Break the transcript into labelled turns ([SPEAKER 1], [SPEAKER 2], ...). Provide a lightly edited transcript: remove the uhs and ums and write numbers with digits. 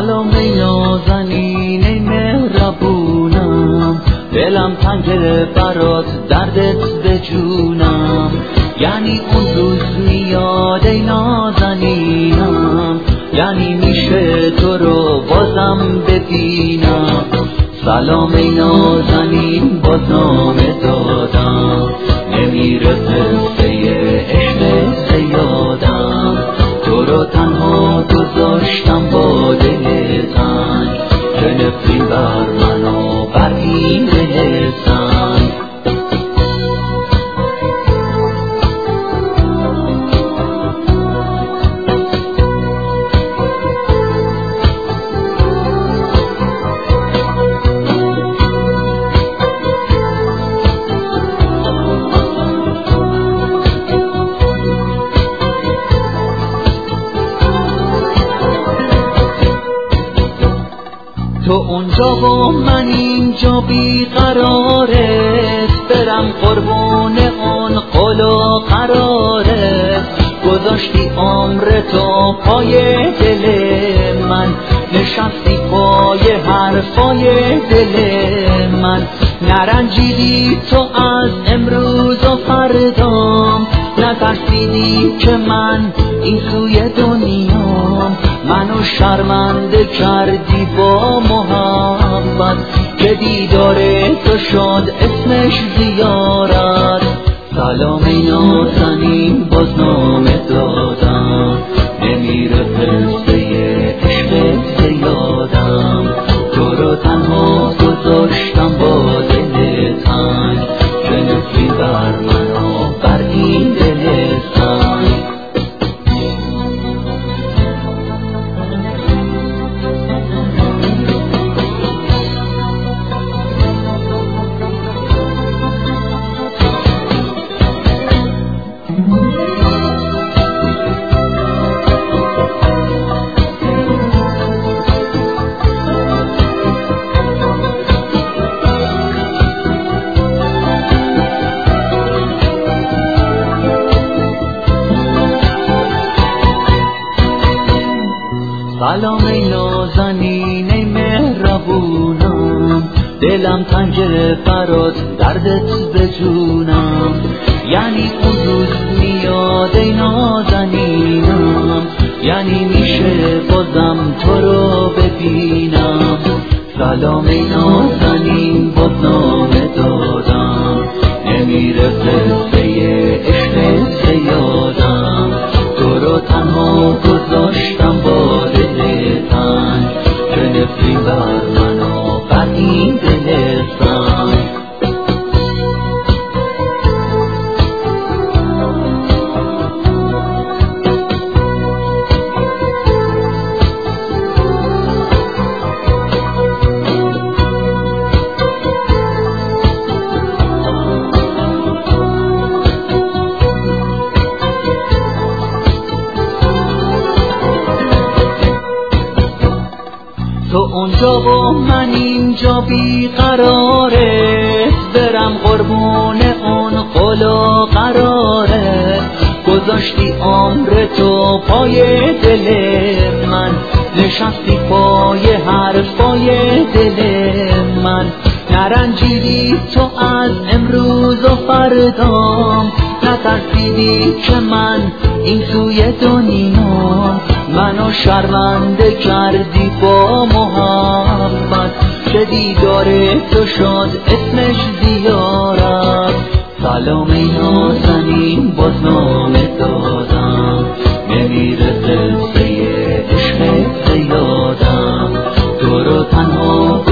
[SPEAKER 1] سلام ای نازنین ای مهربونم، دلم تنگه برات دردت به جونم. یعنی اون روز میاد ای نازنینم، یعنی میشه تو رو بازم ببینم. سلام ای نازنین باز نامه دادم، نمیره قصه عشق زیادم. تو رو تنها گذاشتم با دل تنگ، که نفرین بر من و بر این دل سنگ. تو اونجا و من اینجا بیقرارت، برم قربون اون قول و قرارت. گذاشتی عمرتو پای دل من، نشستی پای حرفای دل من. نرنجیدی تو از امروز و فردام، نترسیدی که من این سوی دنیام. منو شرمنده کردی با محبت، که دیدار تو شد اسمش زیارت. سلام ای نازنین باز نامه دادم، نمیره قصه عشق زیادم. تو رو تنها گذاشتم با دل تنگ، که نفرین بر من و بر این دل سنگ. سلام ای نازنین ای مهربونم، دلم تنگه برات دردت به جونم. یعنی اون روز میاد ای نازنینم، یعنی میشه بازم تو رو ببینم. سلام ای نازنین باز نامه دادم، نمیره قصه عشق زیادم. تو رو تنها گذاشتم با دل تنگ، که نفرین بر من و بر این دل سنگ. تو اونجا و من اینجا بیقرارت، برم قربون اون قول و قرارت. گذاشتی عمرتو پای دل من، نشستی پای حرفای دل من. نرنجیدی تو از امروز و فردام، نترسیدی که من این سوی دنیام. منو شرمنده کردی با محبت، که دیدار تو شد اسمش زیارت. سلام ای نازنین باز نامه دادم، نمیره قصه عشق زیادم. تو رو تنها